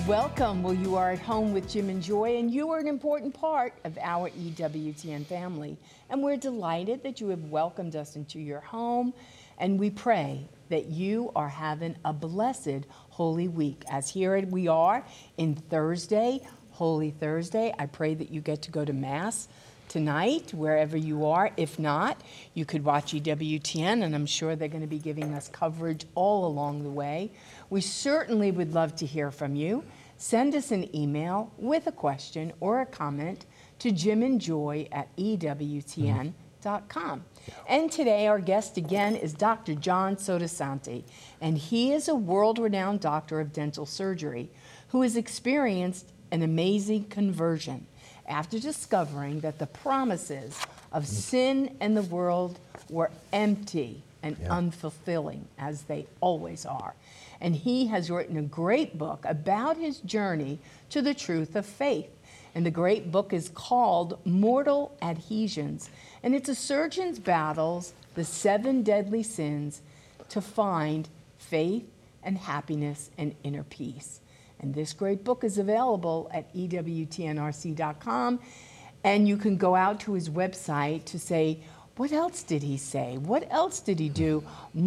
Welcome. Well, you are at home with Jim and Joy, and you are an important part of our EWTN family. And we're delighted that you have welcomed us into your home, and we pray that you are having a blessed Holy Week. As here we are in Thursday, Holy Thursday, I pray that you get to go to Mass tonight, wherever you are. If not, you could watch EWTN, and I'm sure they're going to be giving us coverage all along the way. We certainly would love to hear from you. Send us an email with a question or a comment to jimandjoy@ewtn.com. And today our guest again is Dr. John Sottosanti, and he is a world-renowned doctor of dental surgery who has experienced an amazing conversion after discovering that the promises of sin and the world were empty and unfulfilling, as they always are. And he has written a great book about his journey to the truth of faith. And the great book is called Mortal Adhesions. And it's a surgeon's battles, the 7 deadly sins, to find faith and happiness and inner peace. And this great book is available at EWTNRC.com. And you can go out to his website to say, what else did he say? What else did he do?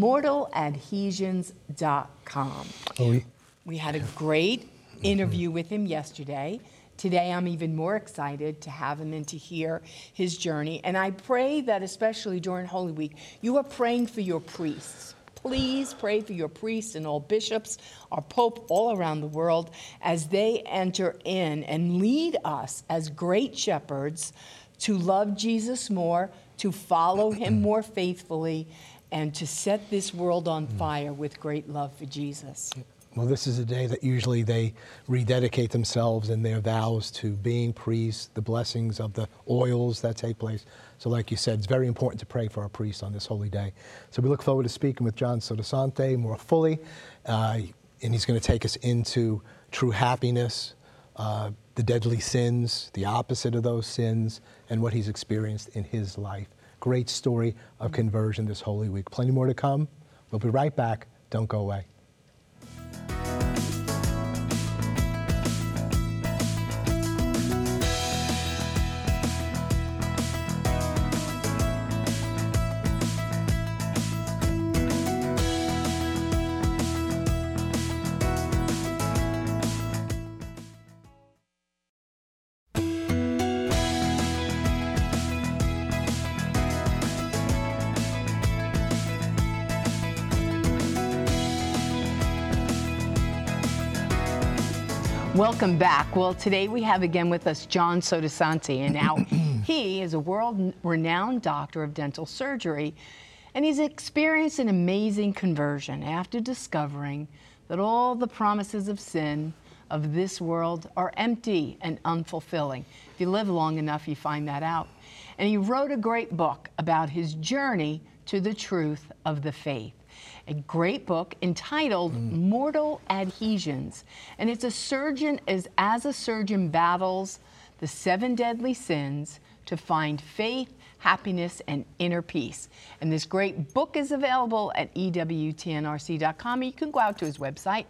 MortalAdhesions.com. We had a great interview with him yesterday. Today, I'm even more excited to have him and to hear his journey. And I pray that especially during Holy Week, you are praying for your priests. Please pray for your priests and all bishops, our Pope all around the world, as they enter in and lead us as great shepherds to love Jesus more, to follow him more faithfully, and to set this world on fire with great love for Jesus. Well, this is a day that usually they rededicate themselves in their vows to being priests, the blessings of the oils that take place. So like you said, it's very important to pray for our priests on this holy day. So we look forward to speaking with John Sottosanti more fully, and he's going to take us into true happiness, the deadly sins, the opposite of those sins, and what he's experienced in his life. Great story of conversion this Holy Week. Plenty more to come. We'll be right back. Don't go away. Welcome back. Well, today we have again with us John Sottosanti, and now he is a world-renowned doctor of dental surgery, and he's experienced an amazing conversion after discovering that all the promises of sin of this world are empty and unfulfilling. If you live long enough, you find that out. And he wrote a great book about his journey to the truth of the faith. A great book entitled Mortal Adhesions. And it's a surgeon, as a surgeon battles the 7 deadly sins to find faith, happiness, and inner peace. And this great book is available at EWTNRC.com. You can go out to his website,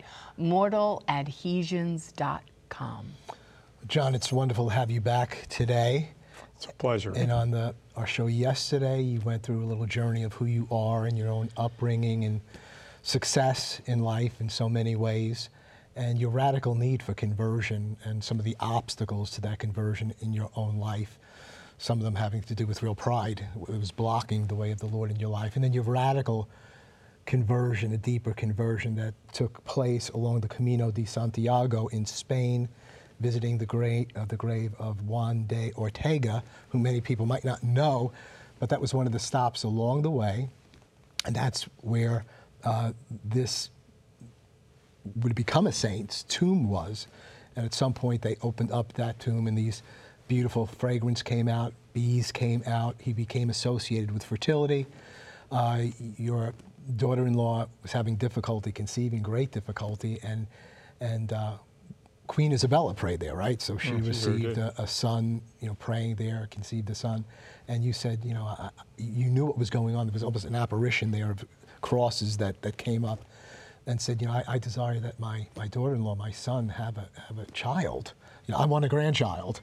MortalAdhesions.com. John, it's wonderful to have you back today. It's a pleasure. And on our show yesterday, you went through a little journey of who you are and your own upbringing and success in life in so many ways, and your radical need for conversion and some of the obstacles to that conversion in your own life, some of them having to do with real pride. It was blocking the way of the Lord in your life. And then your radical conversion, a deeper conversion that took place along the Camino de Santiago in Spain, visiting the grave of Juan de Ortega, who many people might not know, but that was one of the stops along the way. And that's where this would become a saint's tomb was. And at some point they opened up that tomb and these beautiful fragrance came out, bees came out, he became associated with fertility. Your daughter-in-law was having difficulty conceiving, great difficulty, and Queen Isabella prayed there, right? So she received a son, praying there, conceived a son. And you said, you knew what was going on. There was almost an apparition there of crosses that came up. and said, I desire that my daughter-in-law, my son, have a child. I want a grandchild.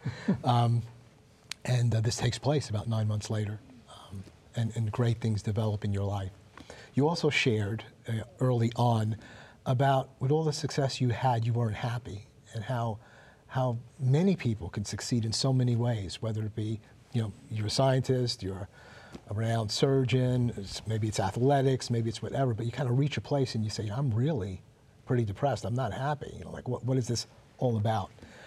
And this takes place about 9 months later, and great things develop in your life. You also shared early on about with all the success you had, you weren't happy, and how many people can succeed in so many ways, whether it be, you're a scientist, you're a renowned surgeon, maybe it's athletics, maybe it's whatever, but you kind of reach a place and you say, I'm really pretty depressed, I'm not happy. Like, what is this all about?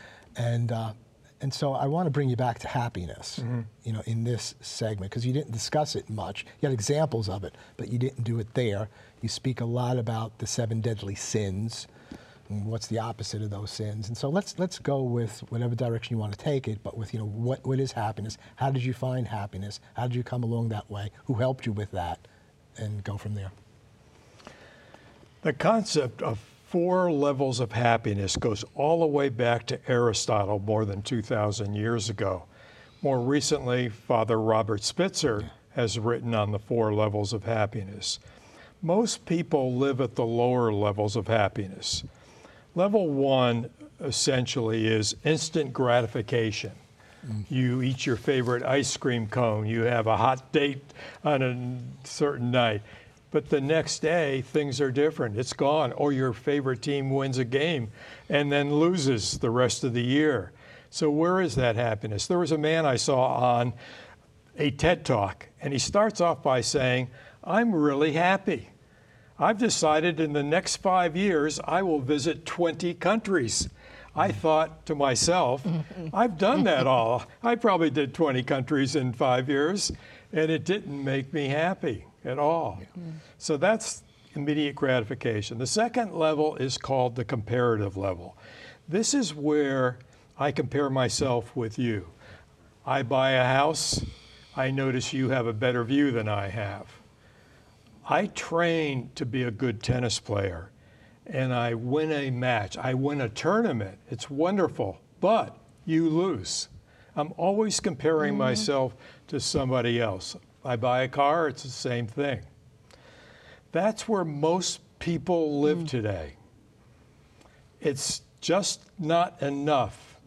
And so I want to bring you back to happiness, in this segment, because you didn't discuss it much. You had examples of it, but you didn't do it there. You speak a lot about the 7 deadly sins, and what's the opposite of those sins. And so let's go with whatever direction you want to take it, but with, what is happiness? How did you find happiness? How did you come along that way? Who helped you with that? And go from there. The concept of 4 levels of happiness goes all the way back to Aristotle more than 2,000 years ago. More recently, Father Robert Spitzer has written on the 4 levels of happiness. Most people live at the lower levels of happiness. Level 1 essentially is instant gratification. You eat your favorite ice cream cone, you have a hot date on a certain night. But the next day, things are different. It's gone. Or your favorite team wins a game and then loses the rest of the year. So where is that happiness? There was a man I saw on a TED Talk, and he starts off by saying, I'm really happy. I've decided in the next 5 years, I will visit 20 countries. I thought to myself, I've done that all. I probably did 20 countries in 5 years, and it didn't make me happy at all. So that's immediate gratification. The second level is called the comparative level. This is where I compare myself with you. I buy a house, I notice you have a better view than I have. I train to be a good tennis player, and I win a match. I win a tournament. It's wonderful, but you lose. I'm always comparing myself to somebody else. I buy a car, it's the same thing. That's where most people live today. It's just not enough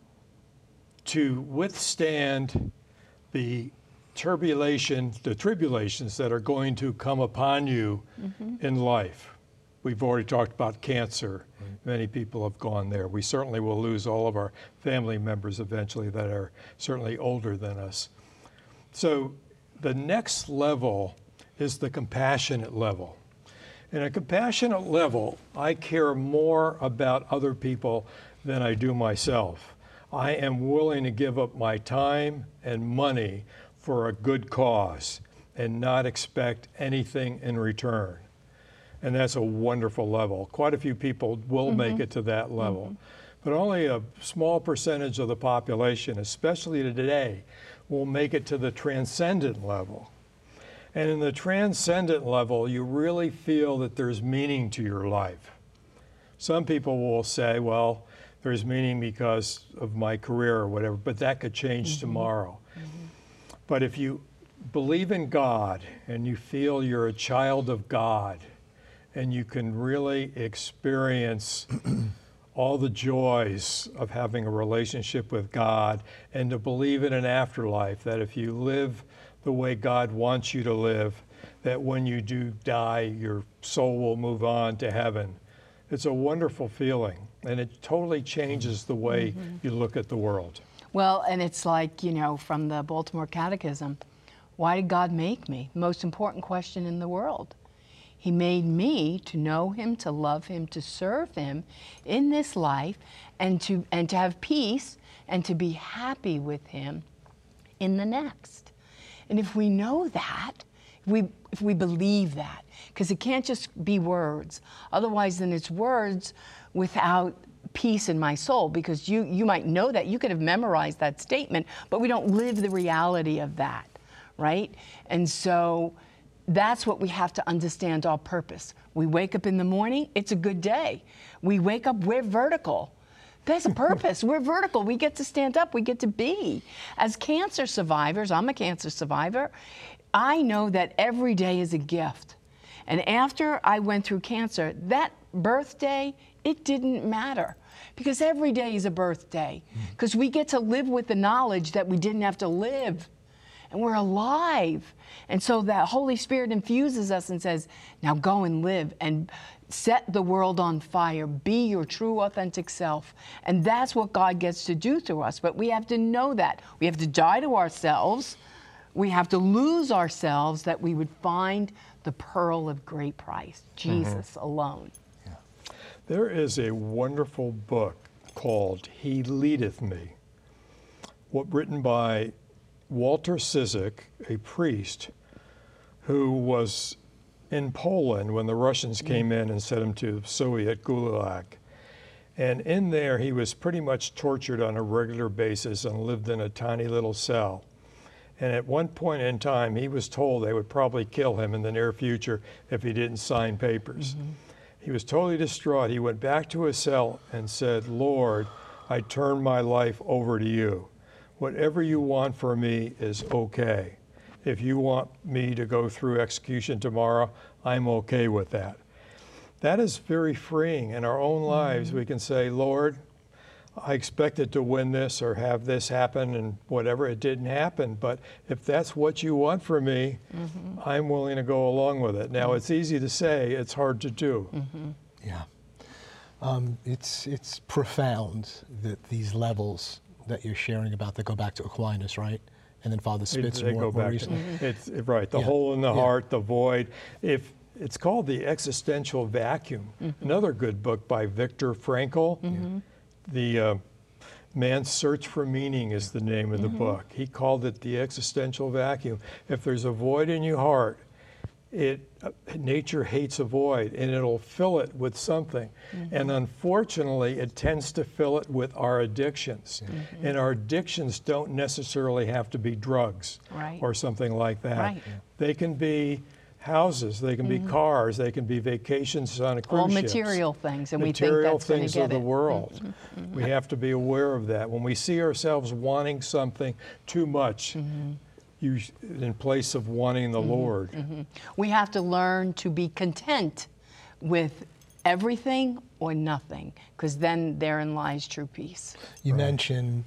to withstand the tribulations that are going to come upon you in life. We've already talked about cancer. Many people have gone there. We certainly will lose all of our family members eventually that are certainly older than us. So the next level is the compassionate level. In a compassionate level, I care more about other people than I do myself. I am willing to give up my time and money for a good cause and not expect anything in return. And that's a wonderful level. Quite a few people will make it to that level. But only a small percentage of the population, especially today, will make it to the transcendent level. And in the transcendent level, you really feel that there's meaning to your life. Some people will say, well, there's meaning because of my career or whatever, but that could change tomorrow. But if you believe in God and you feel you're a child of God and you can really experience all the joys of having a relationship with God and to believe in an afterlife, that if you live the way God wants you to live, that when you do die, your soul will move on to heaven. It's a wonderful feeling, and it totally changes the way you look at the world. Well, and it's like, from the Baltimore Catechism, why did God make me? Most important question in the world. He made me to know him, to love him, to serve him in this life, and to have peace and to be happy with him in the next. And if we know that, if we believe that, because it can't just be words. Otherwise, then it's words without peace in my soul, because you might know that. You could have memorized that statement, but we don't live the reality of that, right? And so that's what we have to understand, our purpose. We wake up in the morning, it's a good day. We wake up, we're vertical. There's a purpose. We're vertical. We get to stand up. We get to be. As cancer survivors, I'm a cancer survivor, I know that every day is a gift. And after I went through cancer, that birthday, it didn't matter. Because every day is a birthday. Because we get to live with the knowledge that we didn't have to live. And we're alive. And so that Holy Spirit infuses us and says, now go and live and set the world on fire. Be your true, authentic self. And that's what God gets to do through us. But we have to know that. We have to die to ourselves. We have to lose ourselves that we would find the pearl of great price, Jesus alone. There is a wonderful book called He Leadeth Me, written by Walter Ciszek, a priest who was in Poland when the Russians came in and sent him to the Soviet Gulag. And in there, he was pretty much tortured on a regular basis and lived in a tiny little cell. And at one point in time, he was told they would probably kill him in the near future if he didn't sign papers. He was totally distraught. He went back to his cell and said, Lord, I turn my life over to you. Whatever you want for me is okay. If you want me to go through execution tomorrow, I'm okay with that. That is very freeing. In our own lives, we can say, Lord, I expected to win this or have this happen and whatever, it didn't happen. But if that's what you want for me, I'm willing to go along with it. Now, it's easy to say, it's hard to do. Yeah. It's profound that these levels that you're sharing about that go back to Aquinas, right? And then Father Spitzer They go back recently. It's right, the hole in the heart, the void. If it's called The Existential Vacuum, another good book by Viktor Frankl. The Man's Search for Meaning is the name of the book. He called it the existential vacuum. If there's a void in your heart, nature hates a void, and it'll fill it with something. And unfortunately, it tends to fill it with our addictions. And our addictions don't necessarily have to be drugs or something like that. They can be houses, they can be cars, they can be vacations on a cruise All ships. material things, and Material we think that's going things to get of the it. world. We have to be aware of that. When we see ourselves wanting something too much, in place of wanting the Lord. We have to learn to be content with everything or nothing, because then therein lies true peace. You mentioned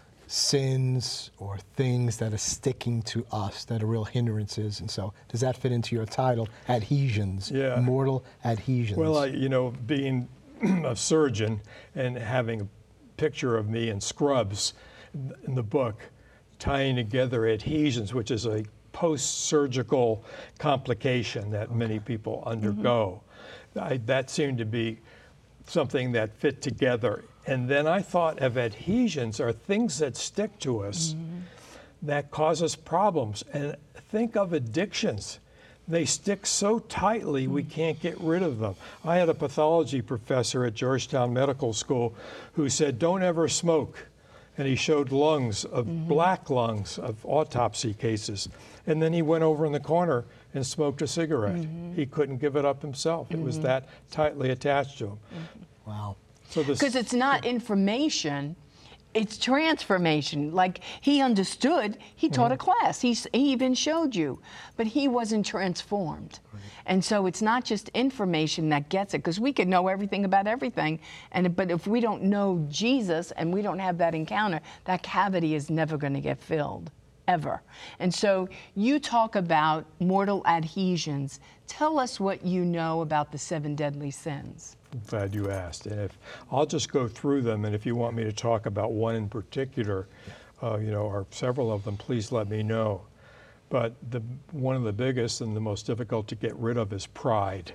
sins or things that are sticking to us that are real hindrances, and so does that fit into your title, Adhesions? Yeah. Mortal adhesions. Well, being a surgeon and having a picture of me in scrubs in the book, tying together adhesions, which is a post-surgical complication that many people undergo. That seemed to be something that fit together. And then I thought of adhesions are things that stick to us that cause us problems. And think of addictions. They stick so tightly we can't get rid of them. I had a pathology professor at Georgetown Medical School who said, don't ever smoke. And he showed lungs of black lungs of autopsy cases. And then he went over in the corner and smoked a cigarette. He couldn't give it up himself. It was that tightly attached to him. Wow. Because it's not information, it's transformation. Like he understood, he taught a class, he even showed you, but he wasn't transformed. And so it's not just information that gets it, because we could know everything about everything, but if we don't know Jesus and we don't have that encounter, that cavity is never going to get filled, ever. And so you talk about mortal adhesions. Tell us what you know about the 7 deadly sins. I'm glad you asked. And I'll just go through them, and if you want me to talk about one in particular, or several of them, please let me know. But one of the biggest and the most difficult to get rid of is pride.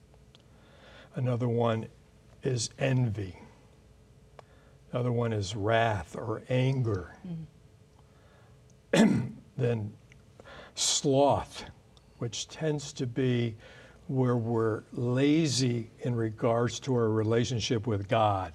Another one is envy. Another one is wrath or anger. Then sloth, which tends to be where we're lazy in regards to our relationship with God.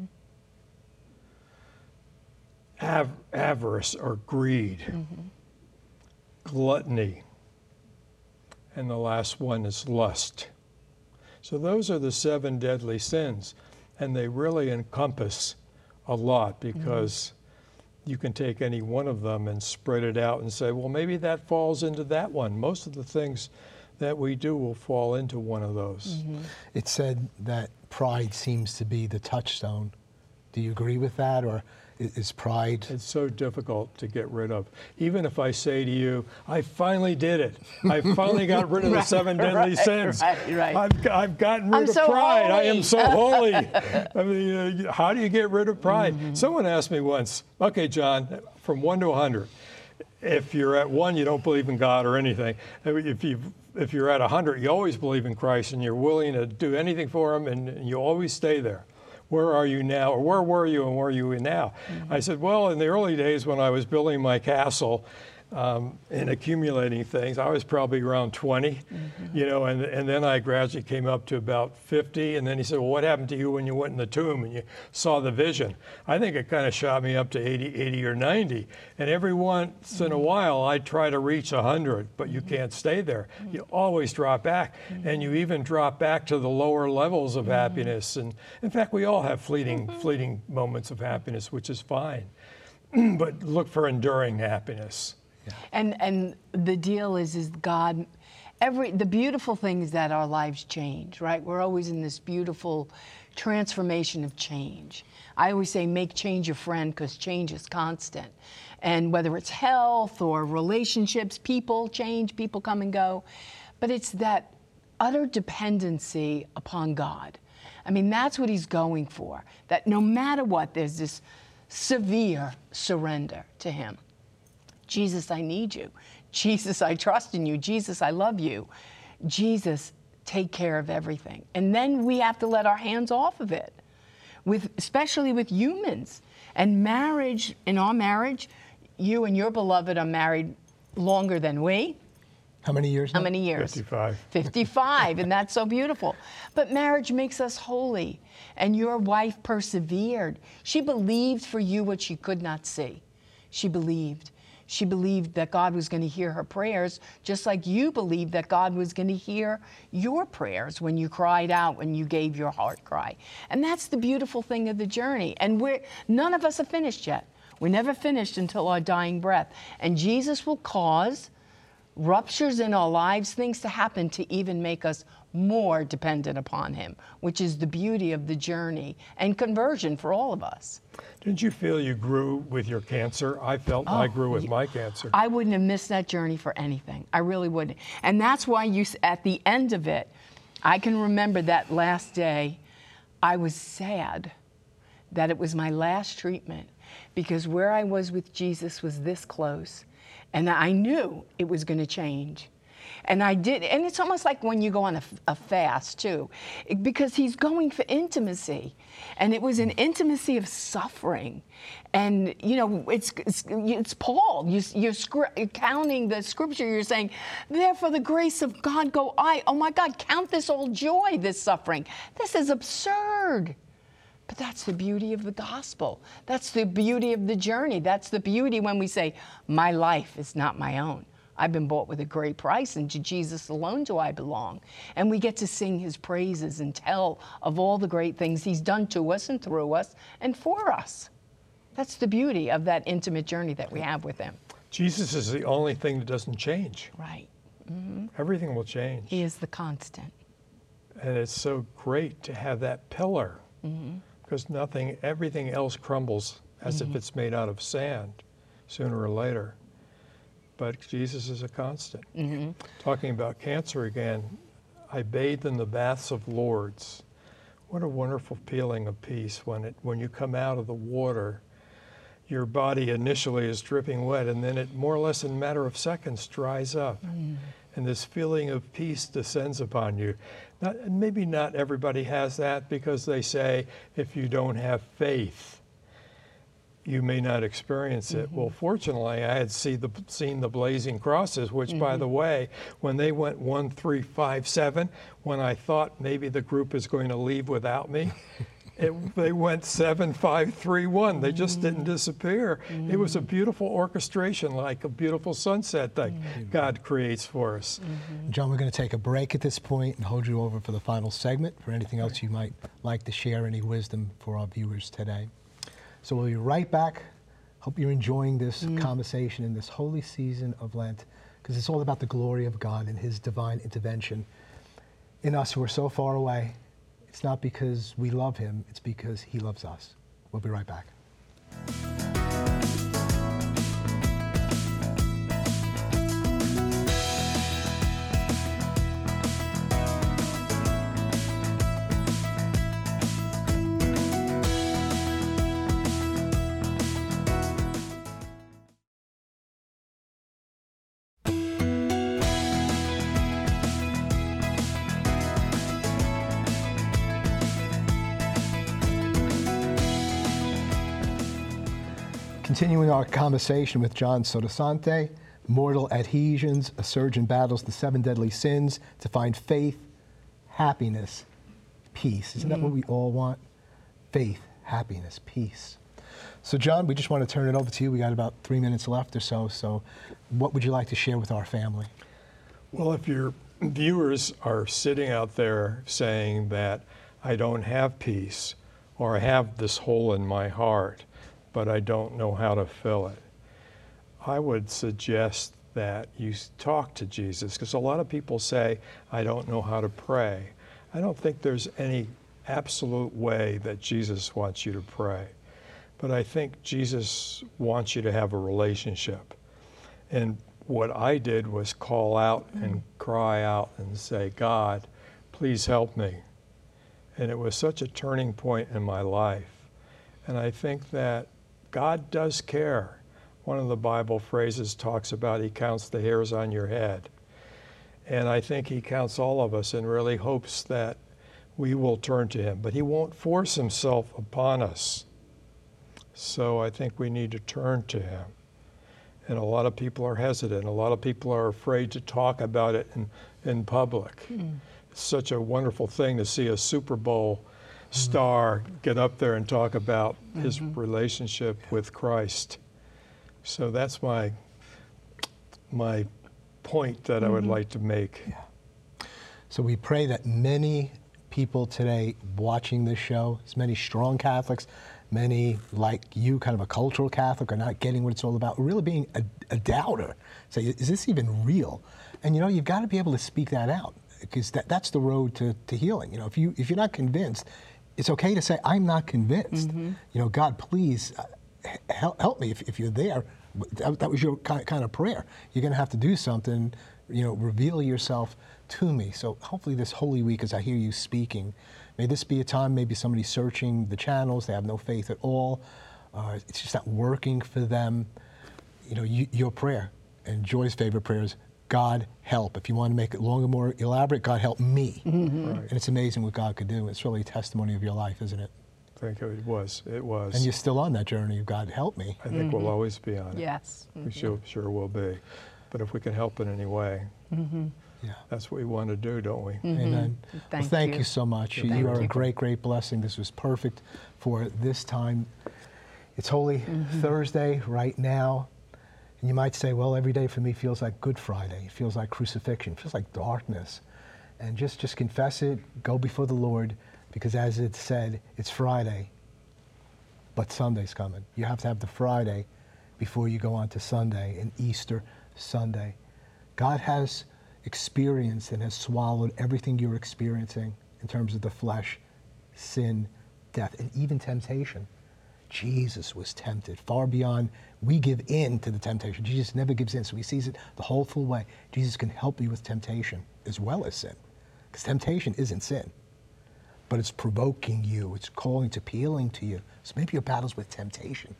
Avarice or greed. Gluttony. And the last one is lust. So those are the 7 deadly sins, and they really encompass a lot, because you can take any one of them and spread it out and say, well, maybe that falls into that one. Most of the things that we do will fall into one of those. It's said that pride seems to be the touchstone. Do you agree with that, or is pride? It's so difficult to get rid of. Even if I say to you, I finally did it. I finally got rid of the 7 deadly sins. Right. I've gotten rid I'm of so pride. I holy. am so holy. I mean, how do you get rid of pride? Someone asked me once, okay, John, from 1 to 100, if you're at 1, you don't believe in God or anything. If you're at 100, you always believe in Christ and you're willing to do anything for him and you always stay there. Where are you now? Or where were you and where are you now? I said, well, in the early days when I was building my castle and accumulating things, I was probably around 20, you know, and then I gradually came up to about 50. And then he said, well, what happened to you when you went in the tomb and you saw the vision? I think it kind of shot me up to 80 or 90. And every once in a while, I try to reach 100, but you can't stay there. You always drop back, and you even drop back to the lower levels of happiness. And in fact, we all have fleeting moments of happiness, which is fine. But look for enduring happiness. And the deal is God, the beautiful thing is that our lives change, right? We're always in this beautiful transformation of change. I always say make change your friend, because change is constant. And whether it's health or relationships, people change, people come and go. But it's that utter dependency upon God. I mean, that's what he's going for, that no matter what, there's this severe surrender to him. Jesus, I need you. Jesus, I trust in you. Jesus, I love you. Jesus, take care of everything. And then we have to let our hands off of it, especially with humans. And marriage, in our marriage, you and your beloved are married longer than we. How many years now? How many years? 55. 55, and that's so beautiful. But marriage makes us holy, and your wife persevered. She believed for you what she could not see. She believed. She believed that God was going to hear her prayers, just like you believed that God was going to hear your prayers when you cried out, when you gave your heart cry. And that's the beautiful thing of the journey. And none of us are finished yet. We're never finished until our dying breath. And Jesus will cause ruptures in our lives, things to happen to even make us more dependent upon him, which is the beauty of the journey and conversion for all of us. Didn't you feel you grew with your cancer? I felt I grew with my cancer. I wouldn't have missed that journey for anything. I really wouldn't. And that's why at the end of it, I can remember that last day, I was sad that it was my last treatment, because where I was with Jesus was this close. And I knew it was going to change. And I did. And it's almost like when you go on a fast, too, because he's going for intimacy. And it was an intimacy of suffering. And, you know, it's Paul. You're counting the scripture. You're saying, therefore the grace of God go I. Oh, my God, count this all joy, this suffering. This is absurd. But that's the beauty of the gospel. That's the beauty of the journey. That's the beauty when we say, my life is not my own. I've been bought with a great price, and to Jesus alone do I belong. And we get to sing his praises and tell of all the great things he's done to us and through us and for us. That's the beauty of that intimate journey that we have with him. Jesus is the only thing that doesn't change. Right. Everything will change. He is the constant. And it's so great to have that pillar, because everything else crumbles as if it's made out of sand sooner or later. But Jesus is a constant. Talking about cancer again, I bathed in the baths of Lourdes. What a wonderful feeling of peace when you come out of the water. Your body initially is dripping wet, and then it more or less in a matter of seconds dries up. And this feeling of peace descends upon you. Maybe not everybody has that, because they say if you don't have faith, you may not experience it. Well, fortunately, I had seen the blazing crosses, which, by the way, when they went 1, 3, 5, 7, when I thought maybe the group is going to leave without me, they went 7, 5, 3, 1. They just didn't disappear. It was a beautiful orchestration, like a beautiful sunset that God creates for us. John, we're going to take a break at this point and hold you over for the final segment for anything else you might like to share, any wisdom for our viewers today. So we'll be right back. Hope you're enjoying this conversation in this holy season of Lent because it's all about the glory of God and his divine intervention in us who are so far away. It's not because we love him, it's because he loves us. We'll be right back. Continuing our conversation with John Sottosanti, mortal adhesions, a surgeon battles the 7 deadly sins to find faith, happiness, peace. Isn't that what we all want? Faith, happiness, peace. So John, we just want to turn it over to you. We got about 3 minutes left or so. So what would you like to share with our family? Well, if your viewers are sitting out there saying that I don't have peace, or I have this hole in my heart, but I don't know how to fill it, I would suggest that you talk to Jesus, because a lot of people say, I don't know how to pray. I don't think there's any absolute way that Jesus wants you to pray, but I think Jesus wants you to have a relationship. And what I did was call out and cry out and say, God, please help me. And it was such a turning point in my life. And I think that God does care. One of the Bible phrases talks about he counts the hairs on your head. And I think he counts all of us and really hopes that we will turn to him. But he won't force himself upon us. So I think we need to turn to him. And a lot of people are hesitant. A lot of people are afraid to talk about it in public. It's such a wonderful thing to see a Super Bowl star get up there and talk about his relationship with Christ. So that's my point that I would like to make. Yeah. So we pray that many people today watching this show, as many strong Catholics, many like you, kind of a cultural Catholic, are not getting what it's all about, really being a doubter. Say, is this even real? And you know, you've got to be able to speak that out, because that's the road to healing. You know, if you're not convinced, it's okay to say, I'm not convinced. You know, God, please help me if you're there. That was your kind of prayer. You're going to have to do something, you know, reveal yourself to me. So hopefully this Holy Week, as I hear you speaking, may this be a time, maybe somebody's searching the channels, they have no faith at all, it's just not working for them. You know, your prayer, and Joy's favorite prayer is, God help. If you want to make it longer, more elaborate, God help me. Right. And it's amazing what God could do. It's really a testimony of your life, isn't it? I think it was. It was. And you're still on that journey of God help me. I think we'll always be on it. Yes. We sure will be. But if we can help in any way, yeah, that's what we want to do, don't we? Amen. Thank you so much. Thank you are you. a great, great blessing. This was perfect for this time. It's Holy Thursday right now. And you might say, well, every day for me feels like Good Friday. It feels like crucifixion. It feels like darkness. And just confess it. Go before the Lord. Because as it said, it's Friday, but Sunday's coming. You have to have the Friday before you go on to Sunday, and Easter Sunday. God has experienced and has swallowed everything you're experiencing in terms of the flesh, sin, death, and even temptation. Jesus was tempted far beyond we give in to the temptation. Jesus never gives in, so he sees it the whole full way. Jesus can help you with temptation as well as sin, because temptation isn't sin, but it's provoking you, it's calling to appealing to you. So maybe your battle's with temptation.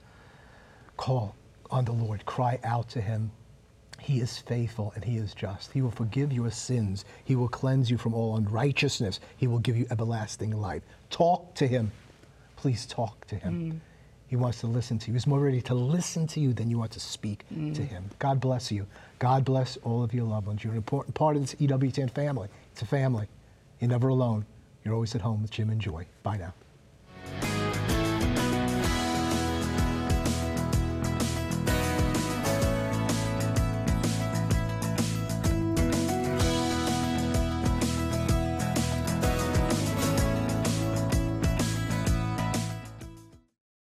Call on the Lord, cry out to him. He is faithful and he is just. He will forgive your sins. He will cleanse you from all unrighteousness. He will give you everlasting life. Talk to him. Please talk to him. He wants to listen to you. He's more ready to listen to you than you are to speak to him. God bless you. God bless all of your loved ones. You're an important part of this EWTN family. It's a family. You're never alone. You're always at home with Jim and Joy. Bye now.